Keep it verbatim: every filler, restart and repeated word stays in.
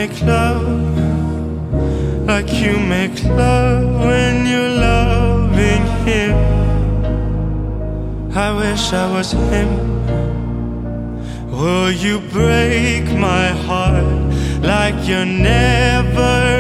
make love, like you make love when you're loving him. I wish I was him. Will you break my heart like you're never